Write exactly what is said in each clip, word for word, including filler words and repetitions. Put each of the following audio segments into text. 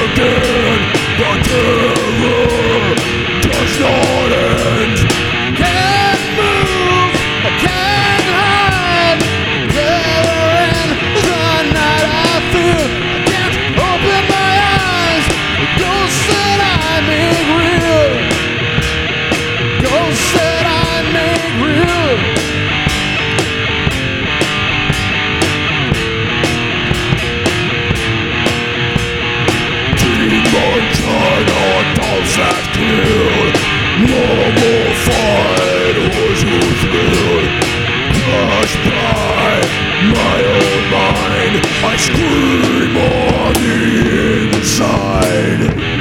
again. The terror does not end. Can't move, I can't hide. There in the night I feel I can't open my eyes. The ghosts that I make real, ghosts that I make real. Demon China, dolls that kill. No more fight, was who thrilled. Crushed by my own mind, I scream on the inside.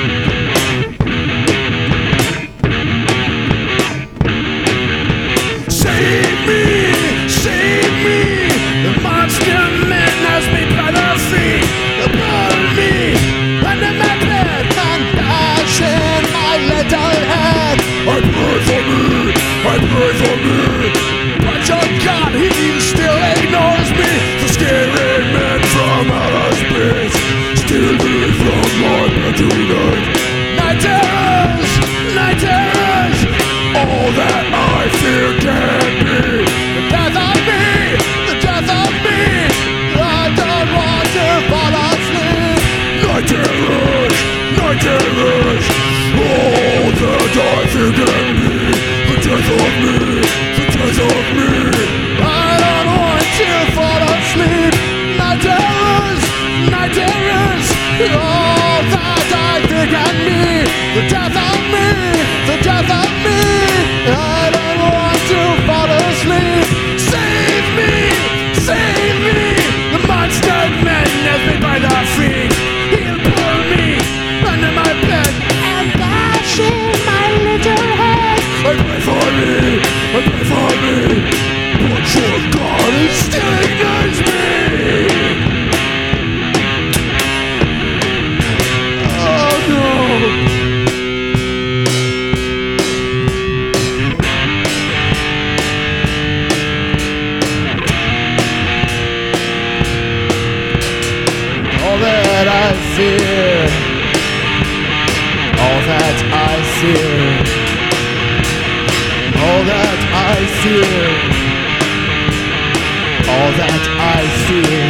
Save me, save me. The monster man has me by the feet. Burn me under my bed and bash in my little head. I pray for me, I pray for me. But your God, he still ignores me. The scary man from outer space, steal me from my bed tonight. Night terrors, night terrors. All that I fear can be. The death of me, the death of me. I don't want to fall asleep. Night terrors, night terrors. All that I fear can be. The death of me, the death of me. I don't want to fall asleep. Night terrors, night terrors. All that I think can be. The death of me, the death of me. I don't want to fall asleep. Save me, save me. The monster man has me by the feet. He'll pull me under my bed and bash in my little head. I pray for me, I pray for me. But your God, it still ignores me. Oh no. All that I fear, all that I fear, all that I fear, all that I fear.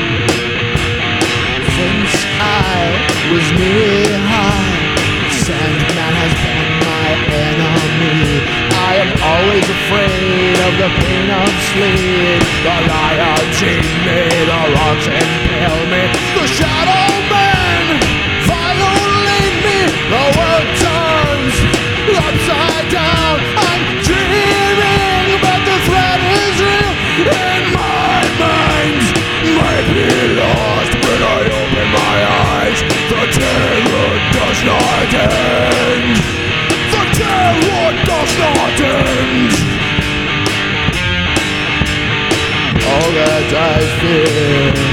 Since I was knee high, Sandman has been my enemy. I am always afraid of the pain of sleep. The lion chain me, the rocks impale me. The shadow man violate me. The world turns upside down. I'm dreaming, but the threat is real. In my mind, might be lost when I open my eyes. The terror does not end. The terror does not end. All that I fear,